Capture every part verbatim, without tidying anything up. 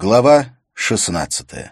Глава шестнадцатая.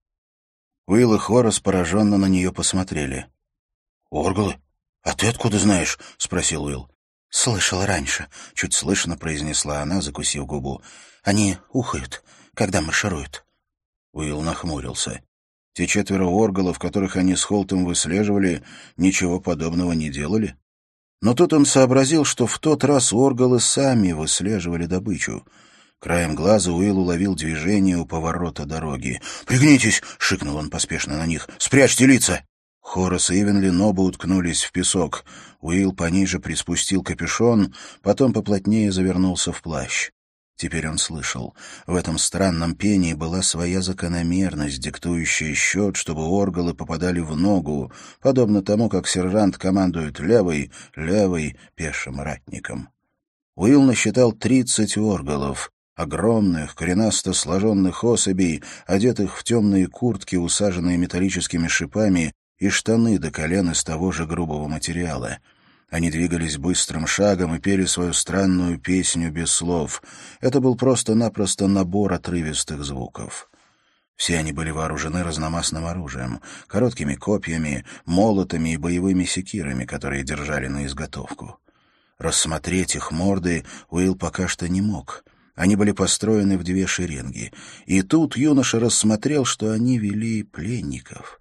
Уилл и Хорас пораженно на нее посмотрели. «Оргалы? А ты откуда знаешь?» — спросил Уилл. «Слышал раньше», — чуть слышно произнесла она, закусив губу. «Они ухают, когда маршируют». Уилл нахмурился. Те четверо оргалов, которых они с Холтом выслеживали, ничего подобного не делали. Но тут он сообразил, что в тот раз оргалы сами выслеживали добычу. Краем глаза Уилл уловил движение у поворота дороги. «Пригнитесь!» — шикнул он поспешно на них. «Спрячьте лица!» Хорас и Ивенлин оба уткнулись в песок. Уилл пониже приспустил капюшон, потом поплотнее завернулся в плащ. Теперь он слышал. В этом странном пении была своя закономерность, диктующая счет, чтобы оргалы попадали в ногу, подобно тому, как сержант командует левой, левой пешим ратником. Уилл насчитал тридцать оргалов. Огромных, коренасто сложенных особей, одетых в темные куртки, усаженные металлическими шипами, и штаны до колен из того же грубого материала. Они двигались быстрым шагом и пели свою странную песню без слов. Это был просто-напросто набор отрывистых звуков. Все они были вооружены разномастным оружием, короткими копьями, молотами и боевыми секирами, которые держали на изготовку. Рассмотреть их морды Уилл пока что не мог. Они были построены в две шеренги. И тут юноша рассмотрел, что они вели пленников.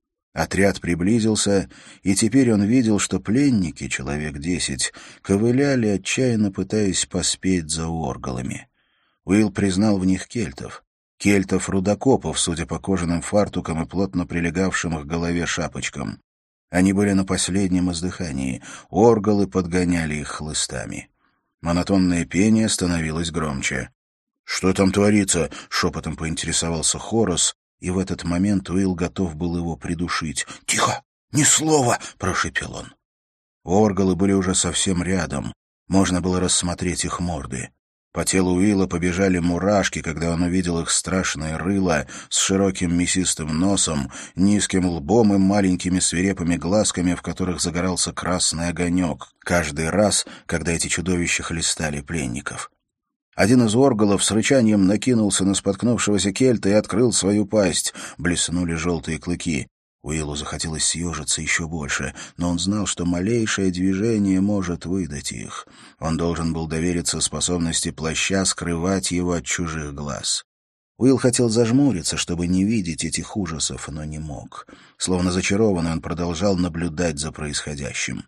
Отряд приблизился, и теперь он видел, что пленники, человек десять, ковыляли, отчаянно пытаясь поспеть за оргалами. Уилл признал в них кельтов. Кельтов-рудокопов, судя по кожаным фартукам и плотно прилегавшим к голове шапочкам. Они были на последнем издыхании. Оргалы подгоняли их хлыстами. Монотонное пение становилось громче. «Что там творится?» — шепотом поинтересовался Хорас, и в этот момент Уилл готов был его придушить. «Тихо! Ни слова!» — прошепел он. Оргалы были уже совсем рядом. Можно было рассмотреть их морды. По телу Уилла побежали мурашки, когда он увидел их страшные рыла с широким мясистым носом, низким лбом и маленькими свирепыми глазками, в которых загорался красный огонек, каждый раз, когда эти чудовища хлестали пленников. Один из оргалов с рычанием накинулся на споткнувшегося кельта и открыл свою пасть. Блеснули желтые клыки. Уиллу захотелось съежиться еще больше, но он знал, что малейшее движение может выдать их. Он должен был довериться способности плаща скрывать его от чужих глаз. Уилл хотел зажмуриться, чтобы не видеть этих ужасов, но не мог. Словно зачарованный, он продолжал наблюдать за происходящим.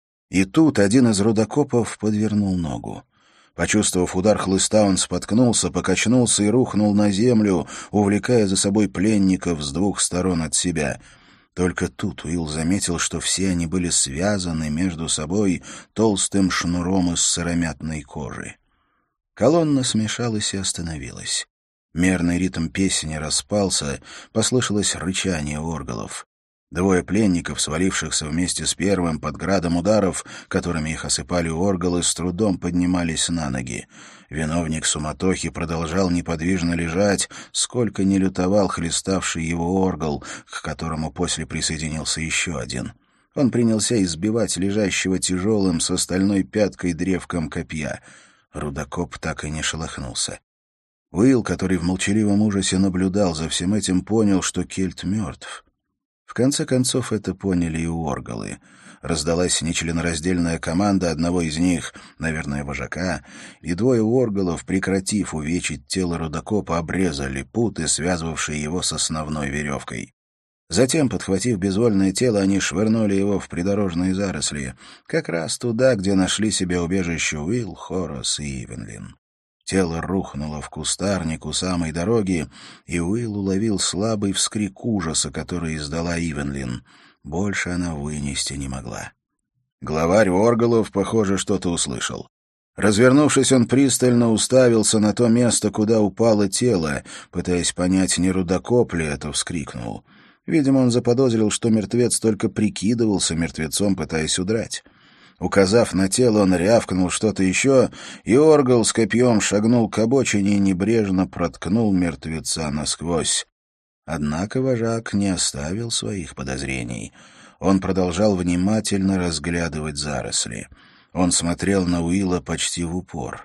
И тут один из рудокопов подвернул ногу. Почувствовав удар хлыста, он споткнулся, покачнулся и рухнул на землю, увлекая за собой пленников с двух сторон от себя. Только тут Уилл заметил, что все они были связаны между собой толстым шнуром из сыромятной кожи. Колонна смешалась и остановилась. Мерный ритм песни распался, послышалось рычание оргалов. Двое пленников, свалившихся вместе с первым под градом ударов, которыми их осыпали оргалы, с трудом поднимались на ноги. Виновник суматохи продолжал неподвижно лежать, сколько не лютовал хлеставший его оргал, к которому после присоединился еще один. Он принялся избивать лежащего тяжелым с остальной пяткой древком копья. Рудокоп так и не шелохнулся. Уилл, который в молчаливом ужасе наблюдал за всем этим, понял, что кельт мертв. В конце концов, это поняли и оргалы. Раздалась нечленораздельная команда одного из них, наверное, вожака, и двое оргалов, прекратив увечить тело рудокопа, обрезали путы, связывавшие его с основной веревкой. Затем, подхватив безвольное тело, они швырнули его в придорожные заросли, как раз туда, где нашли себе убежище Уилл, Хорас и Ивенлин. Тело рухнуло в кустарник у самой дороги, и Уилл уловил слабый вскрик ужаса, который издала Ивенлин. Больше она вынести не могла. Главарь оргалов, похоже, что-то услышал. Развернувшись, он пристально уставился на то место, куда упало тело, пытаясь понять, не рудокоп ли это вскрикнул. Видимо, он заподозрил, что мертвец только прикидывался мертвецом, пытаясь удрать. Указав на тело, он рявкнул что-то еще, и оргал с копьем шагнул к обочине и небрежно проткнул мертвеца насквозь. Однако вожак не оставил своих подозрений. Он продолжал внимательно разглядывать заросли. Он смотрел на Уилла почти в упор.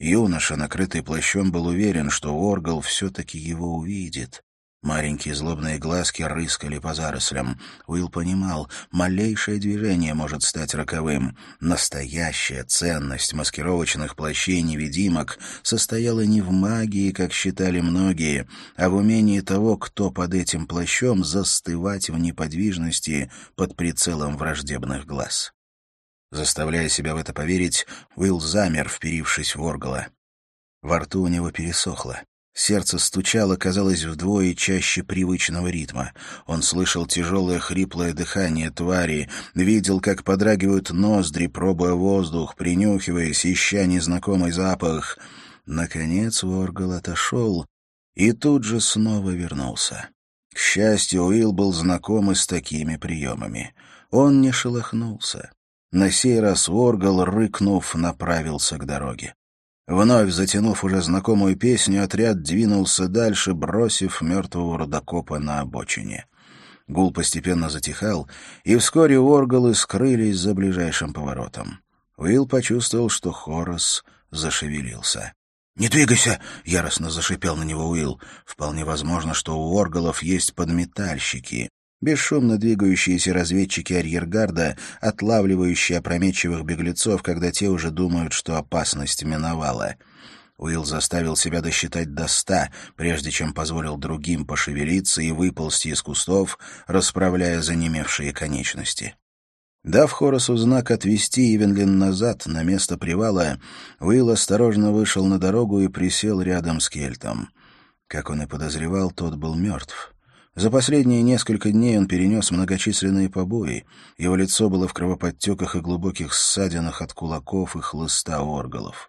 Юноша, накрытый плащом, был уверен, что Оргл все-таки его увидит. Маленькие злобные глазки рыскали по зарослям. Уилл понимал, малейшее движение может стать роковым. Настоящая ценность маскировочных плащей-невидимок состояла не в магии, как считали многие, а в умении того, кто под этим плащом, застывать в неподвижности под прицелом враждебных глаз. Заставляя себя в это поверить, Уилл замер, вперившись в Оргла. Во рту у него пересохло. Сердце стучало, казалось, вдвое чаще привычного ритма. Он слышал тяжелое хриплое дыхание твари, видел, как подрагивают ноздри, пробуя воздух, принюхиваясь, ища незнакомый запах. Наконец Оргл отошел и тут же снова вернулся. К счастью, Уилл был знаком и с такими приемами. Он не шелохнулся. На сей раз Оргл, рыкнув, направился к дороге. Вновь затянув уже знакомую песню, отряд двинулся дальше, бросив мертвого рудокопа на обочине. Гул постепенно затихал, и вскоре орголы скрылись за ближайшим поворотом. Уилл почувствовал, что Хорас зашевелился. «Не двигайся!» — яростно зашипел на него Уилл. Вполне возможно, что у орголов есть подметальщики, бесшумно двигающиеся разведчики арьергарда, отлавливающие опрометчивых беглецов, когда те уже думают, что опасность миновала. Уилл заставил себя досчитать до ста, прежде чем позволил другим пошевелиться и выползти из кустов, расправляя занемевшие конечности. Дав Хорасу знак отвести Ивенлин назад, на место привала, Уилл осторожно вышел на дорогу и присел рядом с Кельтом. Как он и подозревал, тот был мертв. За последние несколько дней он перенес многочисленные побои. Его лицо было в кровоподтеках и глубоких ссадинах от кулаков и хлыста орголов.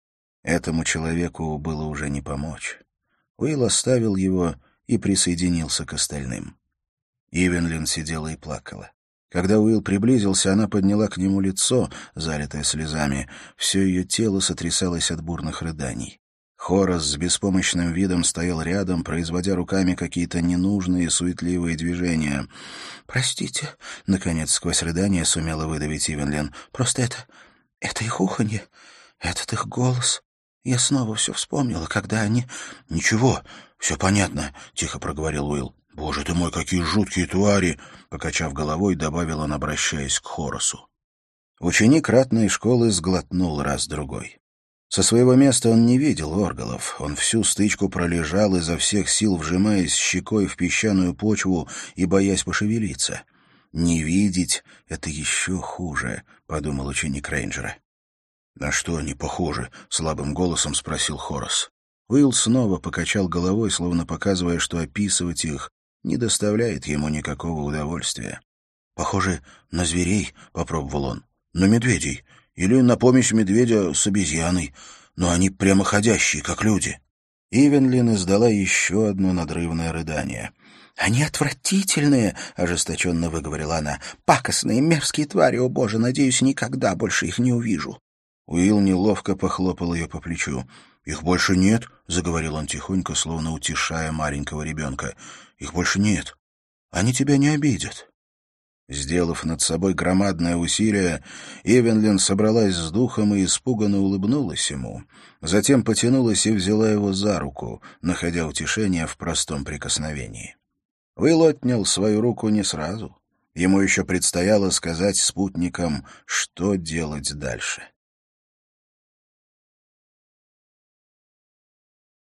Этому человеку было уже не помочь. Уилл оставил его и присоединился к остальным. Ивенлин сидела и плакала. Когда Уилл приблизился, она подняла к нему лицо, залитое слезами. Все ее тело сотрясалось от бурных рыданий. Хорас с беспомощным видом стоял рядом, производя руками какие-то ненужные суетливые движения. «Простите», — наконец сквозь рыдания сумела выдавить Ивенлин. «Просто это... это их уханье, этот их голос. Я снова все вспомнила, когда они...» «Ничего, все понятно», — тихо проговорил Уилл. «Боже ты мой, какие жуткие твари!» — покачав головой, добавил он, обращаясь к Хорасу. Ученик ратной школы сглотнул раз-другой. Со своего места он не видел орголов. Он всю стычку пролежал, изо всех сил вжимаясь щекой в песчаную почву и боясь пошевелиться. «Не видеть — это еще хуже», — подумал ученик рейнджера. «На что они похожи?» — слабым голосом спросил Хорас. Уилл снова покачал головой, словно показывая, что описывать их не доставляет ему никакого удовольствия. «Похоже на зверей», — попробовал он, — «на медведей. Или на помесь медведя с обезьяной. Но они прямоходящие, как люди». Ивенлин издала еще одно надрывное рыдание. «Они отвратительные!» — ожесточенно выговорила она. «Пакостные, мерзкие твари, о боже, надеюсь, никогда больше их не увижу». Уилл неловко похлопал ее по плечу. «Их больше нет», — заговорил он тихонько, словно утешая маленького ребенка. «Их больше нет. Они тебя не обидят». Сделав над собой громадное усилие, Ивенлин собралась с духом и испуганно улыбнулась ему. Затем потянулась и взяла его за руку, находя утешение в простом прикосновении. Уилл отнял свою руку не сразу. Ему еще предстояло сказать спутникам, что делать дальше.